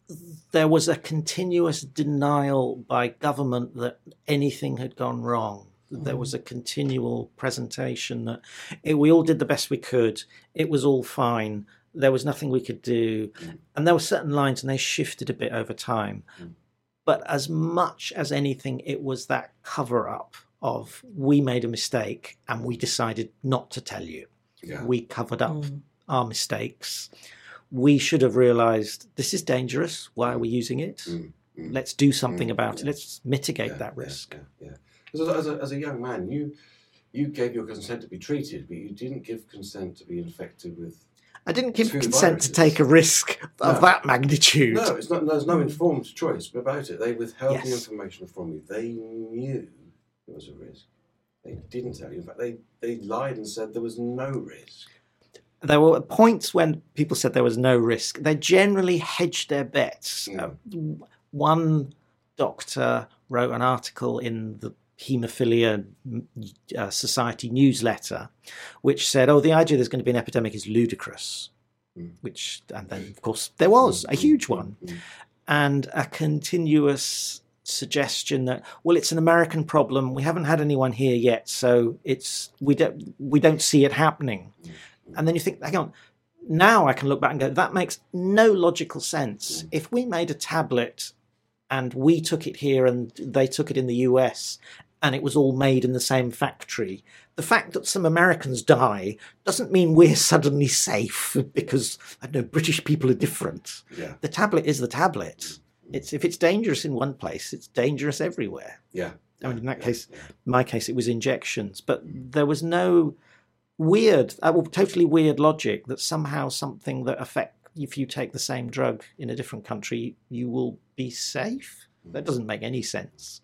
there was a continuous denial by government that anything had gone wrong. There was a continual presentation that it, we all did the best we could. It was all fine. There was nothing we could do. Mm. And there were certain lines, and they shifted a bit over time. Mm. But as much as anything, it was that cover-up of we made a mistake and we decided not to tell you. Yeah. We covered up Mm. our mistakes. We should have realised this is dangerous. Why are we using it? Mm. Mm. Let's do something Mm. about it. Yeah. Let's mitigate Yeah, that yeah, risk. Yeah, yeah. As a, as, a, as a young man, you you gave your consent to be treated, but you didn't give consent to be infected with. I didn't give Two consent viruses. to take a risk of No. that magnitude. No, it's not. There's no informed choice about it. They withheld the Yes. information from you. They knew there was a risk. They didn't tell you. In fact, they, they lied and said there was no risk. There were points when people said there was no risk. They generally hedged their bets. Mm. Uh, one doctor wrote an article in the Haemophilia uh, Society newsletter, which said, "Oh, the idea there's going to be an epidemic is ludicrous." Mm. Which, and then of course there was a huge one, Mm. and a continuous suggestion that, well, it's an American problem. We haven't had anyone here yet, so it's we don't we don't see it happening. Mm. And then you think, hang on. Now I can look back and go, that makes no logical sense. Mm. If we made a tablet and we took it here and they took it in the U S and it was all made in the same factory, the fact that some Americans die doesn't mean we're suddenly safe because, I don't know, British people are different. Yeah, The tablet is the tablet. It's if it's dangerous in one place, it's dangerous everywhere. yeah. I mean, in that yeah, case, yeah. my case, it was injections, but there was no weird, uh, well, totally weird logic that somehow something that affect if you take the same drug in a different country, you will be safe. That doesn't make any sense.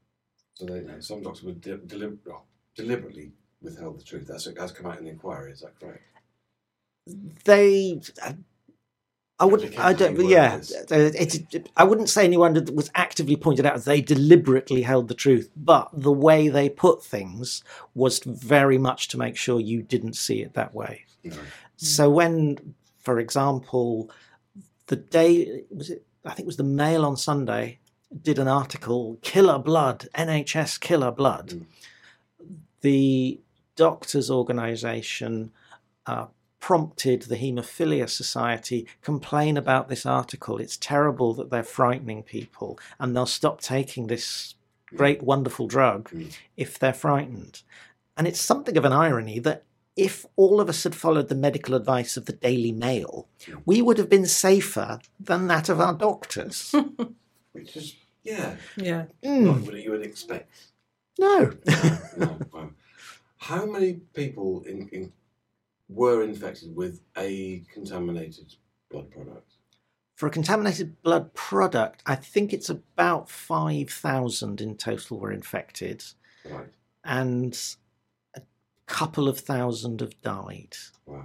So they, some doctors would de- deli- oh, deliberately withheld the truth. That's has come out in the inquiry. Is that correct? They, I would, Became I don't, how you yeah, word this. it's, it, I wouldn't say anyone that was actively pointed out they deliberately held the truth, but the way they put things was very much to make sure you didn't see it that way. No. So when, for example, the day, was it, I think it was the Mail on Sunday, did an article, Killer Blood, N H S Killer Blood. Mm. The doctors' organisation uh, prompted the Haemophilia Society complain about this article. It's terrible that they're frightening people and they'll stop taking this great, wonderful drug Mm. if they're frightened. And it's something of an irony that if all of us had followed the medical advice of the Daily Mail, we would have been safer than that of our doctors. Which is, yeah, Yeah. Mm, not what you would expect. no. No, no, wow. How many people in, in were infected with a contaminated blood product? For a contaminated blood product, I think it's about five thousand in total were infected, Right. and a couple of thousand have died. Wow.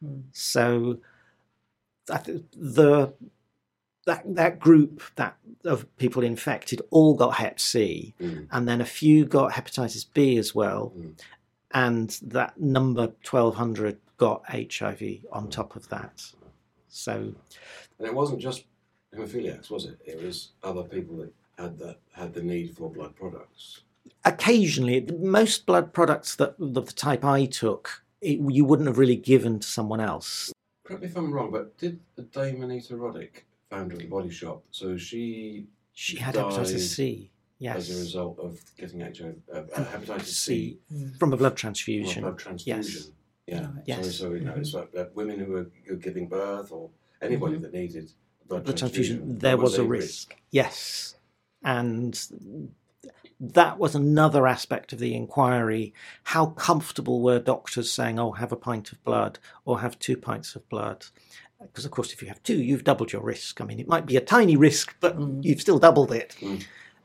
So that, the that that group that of people infected all got Hep C, Mm. and then a few got hepatitis B as well, Mm. and that number twelve hundred got H I V on top of that. So And it wasn't just haemophiliacs, was it? It was other people that had that had the need for blood products. occasionally, most blood products that of the type I took, it, you wouldn't have really given to someone else. Correct me if I'm wrong, but did the Dame Anita Roddick, founder of the Body Shop, so she She had died hepatitis C, as a yes, result of getting H I V, uh, uh, hepatitis C from a blood from a transfusion. blood transfusion? Yeah. Yes. So, so you know, it's like uh, women who were, who were giving birth or anybody that needed a blood The transfusion. transfusion, there was a risk. Yes. And that was another aspect of the inquiry. How comfortable were doctors saying, oh, have a pint of blood or have two pints of blood? Because, of course, if you have two, you've doubled your risk. I mean, it might be a tiny risk, but you've still doubled it. Mm.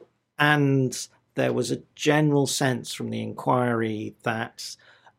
And there was a general sense from the inquiry that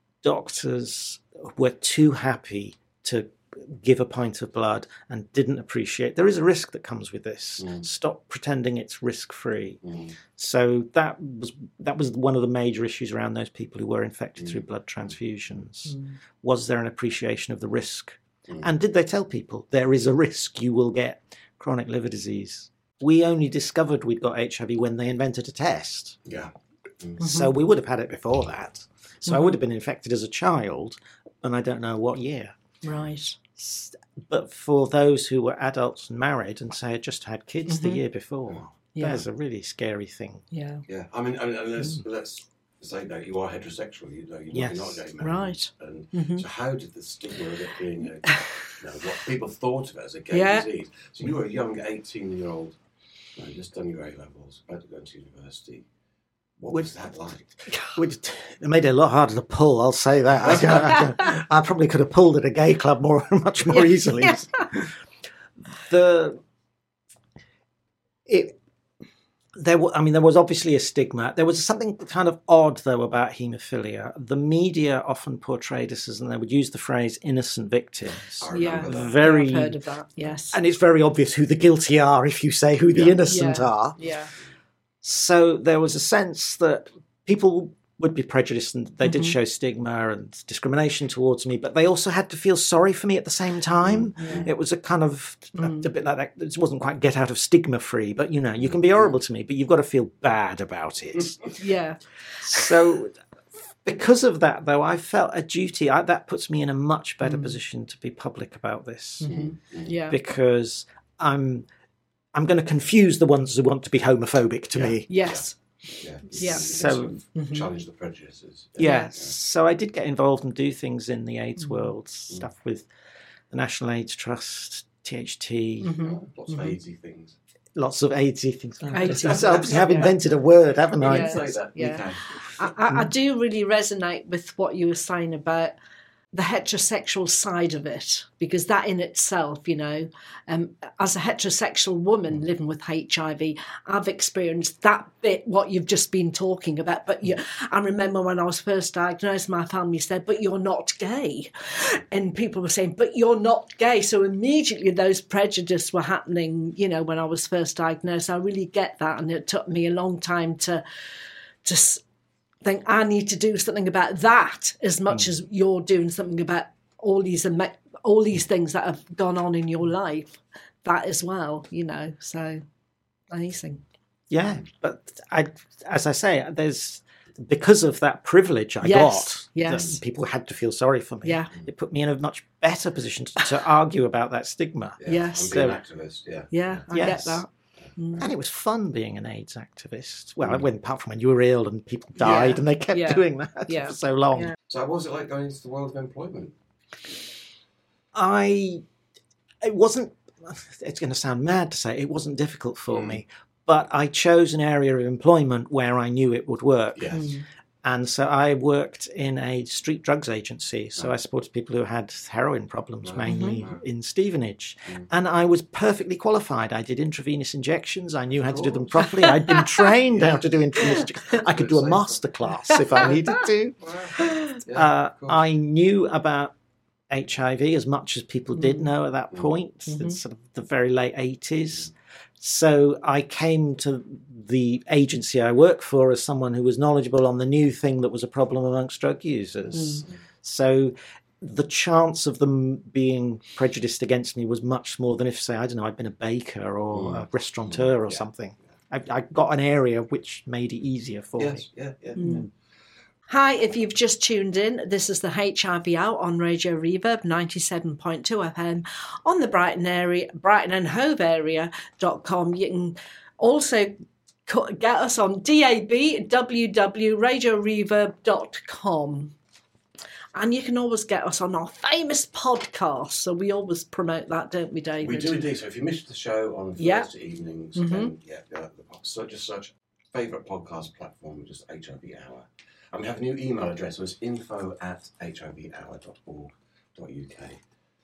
doctors were too happy to give a pint of blood and didn't appreciate there is a risk that comes with this. Mm. Stop pretending it's risk-free. Mm. So that was that was one of the major issues around those people who were infected Mm. through blood transfusions. Mm. Was there an appreciation of the risk? Mm. And did they tell people there is a risk you will get chronic liver disease. We only discovered we'd got H I V when they invented a test. Yeah. Mm-hmm. So we would have had it before that. So Mhm. I would have been infected as a child, and I don't know what year. Right. S- But for those who were adults and married and say had just had kids the Mhm. year before, Yeah. there's a really scary thing. Yeah. Yeah. I mean, I mean and let's, let's say that you are heterosexual, you know, you're, Yes. not, you're not a gay man. Right. And Mhm. so how did the stigma of it being a, you know, what people thought of it as a gay Yeah. disease? So you were a young eighteen-year-old, you know, just done your A-levels, about to go into university. What was that like? Which it made it a lot harder to pull, I'll say that. I, I, I probably could have pulled at a gay club more, much more Yeah. easily. The it there wa- I mean there was obviously a stigma. There was something kind of odd though about haemophilia. The media often portrayed us as, and they would use the phrase innocent victims. I Yeah. remember that. Very I've heard of that. Yes. and it's very obvious who the guilty are if you say who the Yeah. innocent Yeah. are. Yeah. So there was a sense that people would be prejudiced and they did Mhm. show stigma and discrimination towards me, but they also had to feel sorry for me at the same time. Yeah. It was a kind of a, Mm. a bit like that. It wasn't quite get out of stigma free, but you know, you can be horrible to me, but you've got to feel bad about it. Yeah. So because of that, though, I felt a duty. I, that puts me in a much better Mm. position to be public about this Mhm. Yeah. because I'm I'm going to confuse the ones who want to be homophobic to Yeah. me. Yes. Yeah. Yeah. So- Sort of Mhm. challenge the prejudices. Yeah, so I did get involved and do things in the AIDS Mm. world, stuff with the National AIDS Trust, T H T, Mhm. Yeah. Lots of Mhm. AIDSy things. lots of AIDSy things. AIDSy. I obviously have Yeah. invented a word, haven't I? You Yeah. can say that. You Yeah. can. I, I, I do really resonate with what you were saying about the heterosexual side of it, because that in itself, you know, um, as a heterosexual woman living with H I V, I've experienced that bit, what you've just been talking about. But you, I remember when I was first diagnosed, my family said, but you're not gay. And people were saying, but you're not gay. So immediately those prejudices were happening, you know, when I was first diagnosed. I really get that. And it took me a long time to just think I need to do something about that as much as you're doing something about all these ama- all these things that have gone on in your life. That as well, you know. So amazing. Yeah, but I, as I say, there's because of that privilege I Yes, got, yes. that people had to feel sorry for me. Yeah. It put me in a much better position to, to argue about that stigma. Yeah. Yes. And being an So- activist. Yeah. Yeah, I Yes. get that. And it was fun being an AIDS activist. Well, when, apart from when you were ill and people died, Yeah. and they kept Yeah. doing that Yeah. for so long. Yeah. So, what was it like going into the world of employment? I, it wasn't, it's going to sound mad to say, it wasn't difficult for Mm. me, but I chose an area of employment where I knew it would work. Yes. Mm. And so I worked in a street drugs agency. So Right. I supported people who had heroin problems, Right. mainly Mhm. in Stevenage. Mm. And I was perfectly qualified. I did intravenous injections. I knew how to do them course. properly. I'd been trained how to do intravenous injections. I could do a Good master class if I needed to. Yeah, Uh, of course. I knew about H I V as much as people did Mm. know at that Mm. point. Mhm. It's sort of the very late eighties. So I came to the agency I work for as someone who was knowledgeable on the new thing that was a problem amongst drug users. Mm. So the chance of them being prejudiced against me was much more than if, say, I don't know, I'd been a baker or Mm. a restaurateur or Yeah. something. I, I got an area which made it easier for Yes. me. Yeah. Yeah. Mm. Hi, if you've just tuned in, this is the H I V Hour on Radio Reverb ninety-seven point two F M on the Brighton area, Brighton and Hove area dot com. You can also co- get us on D A B, w w w dot radio reverb dot com. And you can always get us on our famous podcast. So we always promote that, don't we, David? We do indeed. So if you missed the show on Thursday Yeah. evenings, Mhm. then yeah, yeah the, so just search favourite podcast platform, just H I V Hour. And we have a new email address, so it's info at h i v hour dot org dot u k.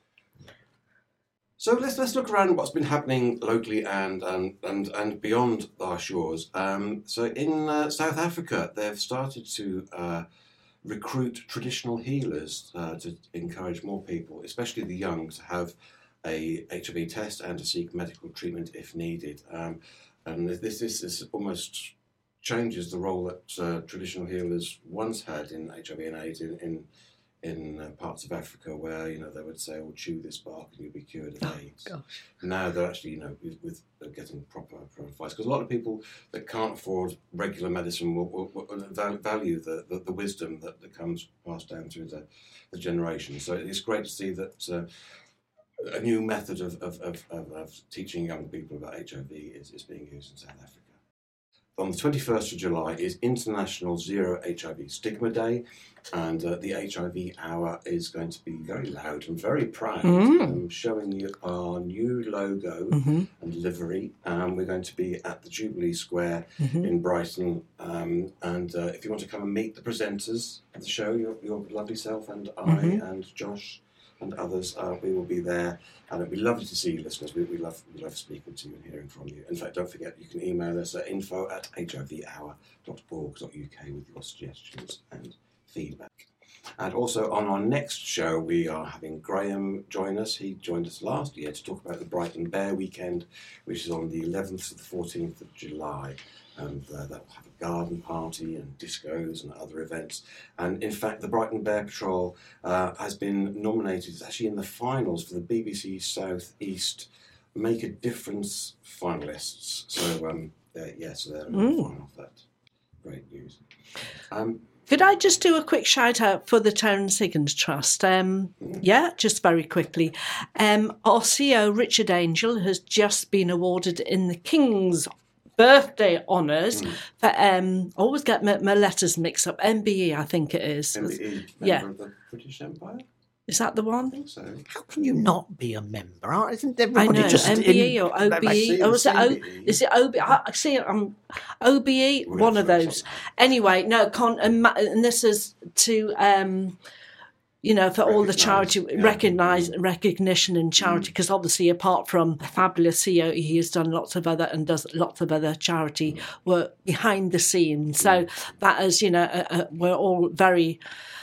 So let's let's look around at what's been happening locally and and and, and beyond our shores. Um, so in uh, South Africa, they've started to uh, recruit traditional healers uh, to encourage more people, especially the young, to have a H I V test and to seek medical treatment if needed. Um, and this, this this almost changes the role that uh, traditional healers once had in H I V and AIDS in, in in uh, parts of Africa where, you know, they would say, oh, chew this bark and you'll be cured of Oh, AIDS. gosh. Now they're actually, you know, with, with uh, getting proper, proper advice. Because a lot of people that can't afford regular medicine will, will, will value the, the, the wisdom that, that comes passed down through the, the generations. So it's great to see that uh, a new method of, of, of, of, of teaching young people about H I V is, is being used in South Africa. On the twenty-first of July is International Zero H I V Stigma Day, and uh, the H I V Hour is going to be very loud and very proud, Mm. um, showing you our new logo Mm-hmm. and livery. Um, we're going to be at the Jubilee Square Mm-hmm. in Brighton, um, and uh, if you want to come and meet the presenters of the show, your, your lovely self and I Mhm. and Josh and others, uh, we will be there, and it'd be lovely to see you, listeners. We, we love we love speaking to you and hearing from you. In fact, don't forget, you can email us at info at h i v hour dot org dot u k with your suggestions and feedback. And also on our next show, we are having Graham join us. He joined us last year to talk about the Brighton Bear Weekend, which is on the eleventh to the fourteenth of July. And uh, that will have a garden party and discos and other events. And in fact, the Brighton Bear Patrol uh, has been nominated. It's actually in the finals for the B B C South East Make a Difference finalists. So, um, they're, yeah, so they're in the Mm. final for that. Great news. Um, Could I just do a quick shout out for the Terence Higgins Trust? Um, yeah, just very quickly. Um, our C E O, Richard Angel, has just been awarded in the King's birthday honours Mm. for, um, I always get my, my letters mixed up, M B E, I think it is. M B E, member Yeah. of the British Empire? Is that the I one? think so. How can you not be a member? Aren't- Isn't I everybody know, just M B E in, or O B E. See, Oh, the is it O? C B E. Is it O B E? I I see. Um, O B E. We'll One have of to look those. something up. Anyway, no. Con and, ma- and this is to, um, you know, for all the Recognise, charity yeah. recognise Mm. recognition and charity. Because obviously, apart from a fabulous C E O, he has done lots of other and does lots of other charity work behind the scenes. So that is, you know, uh, uh, we're all very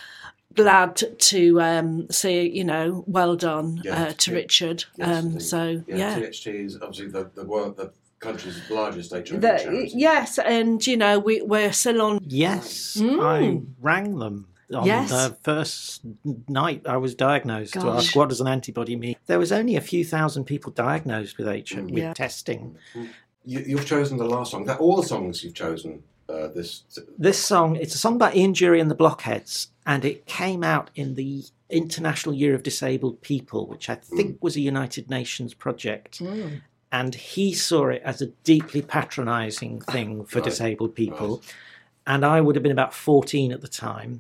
glad to um, say, you know, well done Yeah, uh, to yeah. Richard. Yes, um, indeed. so Yeah, yeah. T H T is obviously the, the world, the country's largest H I V The- charity. yes, and you know we we're still on. Yes, Mm. I rang them on Yes. the first night I was diagnosed to Gosh. ask what does an antibody mean. There was only a few thousand people diagnosed with H I V Mm. with Yeah. testing. You, you've chosen the last song. That all the songs you've chosen. Uh, this This song, it's a song by Ian Jury and the Blockheads, and it came out in the International Year of Disabled People, which I think was a United Nations project. Mm. And he saw it as a deeply patronising thing for Right. disabled people. Right. And I would have been about fourteen at the time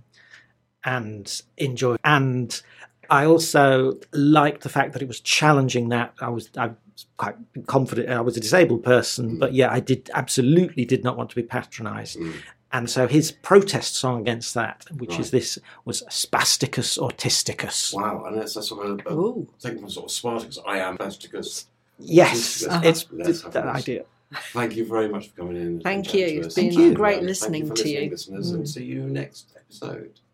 and enjoyed. And I also liked the fact that it was challenging that. I was I was quite confident I was a disabled person, but yeah, I did absolutely did not want to be patronised. Mm. And so his protest song against that, which Right. is this, was Spasticus Autisticus. Wow, and that's a sort of a, Ooh. taken from sort of Spartacus. I am Fasticus. Yes, Uh-huh. it's Let's have that this. idea. Thank you very much for coming in. and Thank chatting you. to It's us. been Thank you. great Thank listening you for to listening, you. listeners, Mm. and see you next episode.